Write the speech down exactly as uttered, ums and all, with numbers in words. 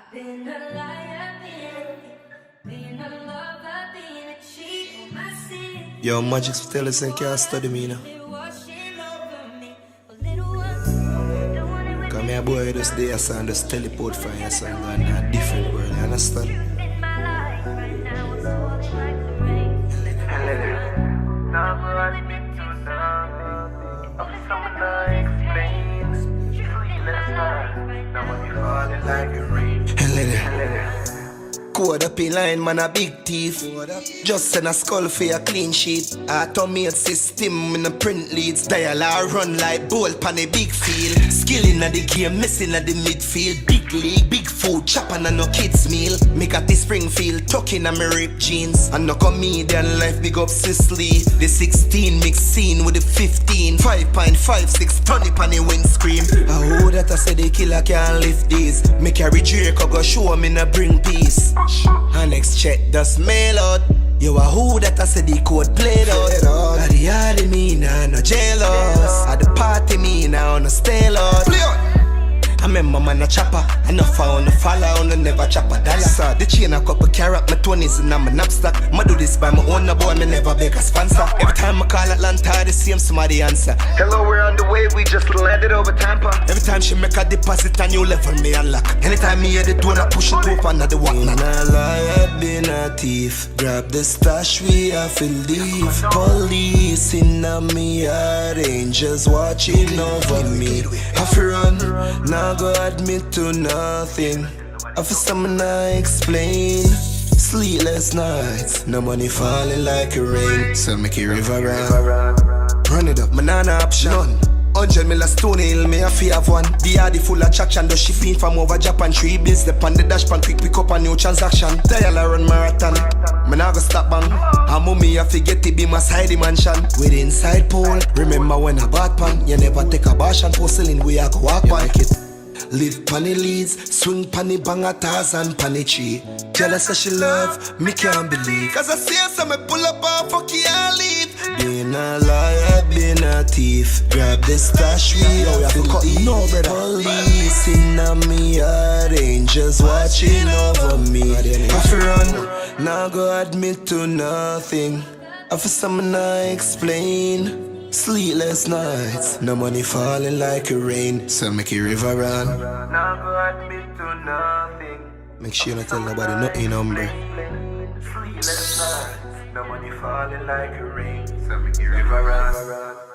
Been a liar, been, been a lover, been a cheat on my sin. Yo, Magic's tell us and can't study me now. Come here, boy, just there, son, just teleport from your son, going in a different world, you understand? Code up in line, man, a big thief. Just send a skull for a clean sheet. Automate system in the print leads. Dial a run like bolt pan a big field. Skill in the game, missing at the midfield. Big league, big food, chopping and no kids meal. Make at the Springfield, tucking on my ripped jeans. And no comedian life, big up Sicily. The sixteen mixed scene with the fifteen. five point five six ton it on the windscreen. I heard that I said the killer can't lift these. Me carry Draco, go show him in a bring peace. And next check just mail out. You a who that I said the code played out. At the yard me now no jealous. At the party me now no stay out. I remember man a chopper. I no found the follow and I never chop a dollar. So the chain a couple carrot, my twenties and I'm a knapsack. Ma do this by my own boy, me never beg a sponsor. Every time I call Atlanta, the same somebody answer. Hello, we're on the way, we just landed over Tampa. Every time she make a deposit, a new level me unlock. Anytime me hear the door, I push it up another one. Been a liar, been a thief. Grab the stash, we have to leave. Police in a me yard, angels watching over me. Have to run, now go admit to nothing. I for something I explain. Sleepless nights, no money falling like a rain. So make it river run. Run it up, man, no option. None. Hundred mil a stone hill, me a fee have one. The yard full of traction, the shipping from over Japan. Three bills, the pan the dash pan, quick pick up a new transaction. Dial a run marathon, me nah go stop bang. And mommy I forget to be my side mansion. With inside pole, remember when I bought pan. You never take a bash and porcelain, we a go walk pan. Live panny leads, swing panny bang at and panny tree. Jealous as she love, me can't believe. Cause I see her, so me pull up and fuck you and leave. Been a liar, been a thief. Grab the stash, we have to cut no brother. Police in a me yard, angels watching over me. Have to run, now go admit to nothing. I for something I explain. Sleepless nights, no money falling like a rain. So make it river run. Now go admit to nothing. Make sure you don't tell nobody nothing, number. Sleepless nights, no money falling like a rain. So make it river run.